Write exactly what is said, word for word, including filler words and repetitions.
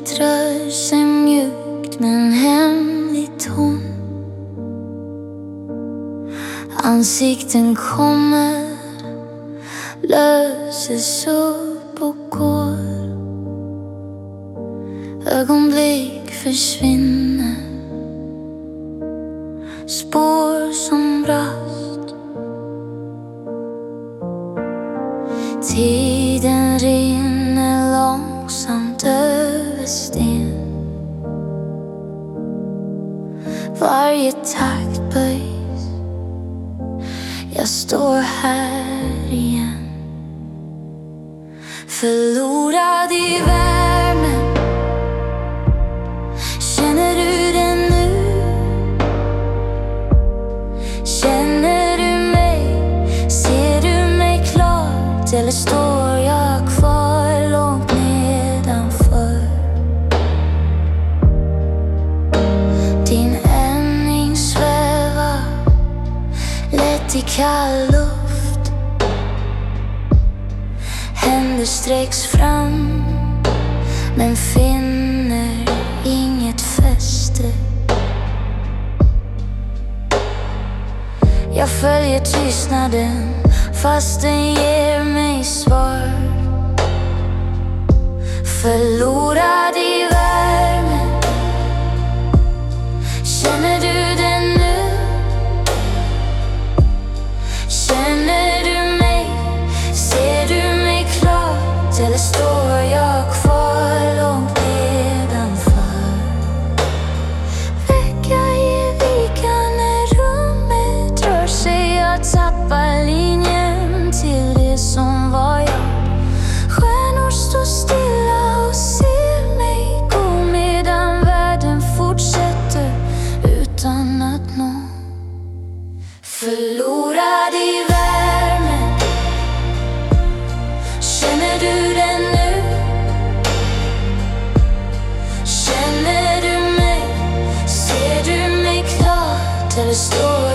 Livet rör sig mjukt men hemlig ton. Ansikten kommer, löses upp och går. Ögonblick försvinner, spår som brast. Tiden rinner långsamt över sten. Varje takt böjs, jag står här igen. Förlorad i värmen, känner du den nu? Känner du mig? Ser du mig klart? Eller står jag kvar långt nedanför? Din ändning svävar lätt i kall luft. Händer sträcks fram men finner inget fäste. Jag följer tystnaden fast den ger mig svar. Förlorad i värmen, känner du den nu? Känner du mig? Ser du mig klart? Eller står jag kvar långt nedanför? Vecka ger vika när rummet rör sig. Jag tappar linjen till det som var jag. Stjärnor står stilla och ser mig gå medan världen fortsätter utan att nå. Förlorad i värmen, känner du den nu? Känner du mig? Ser du mig klart? Eller står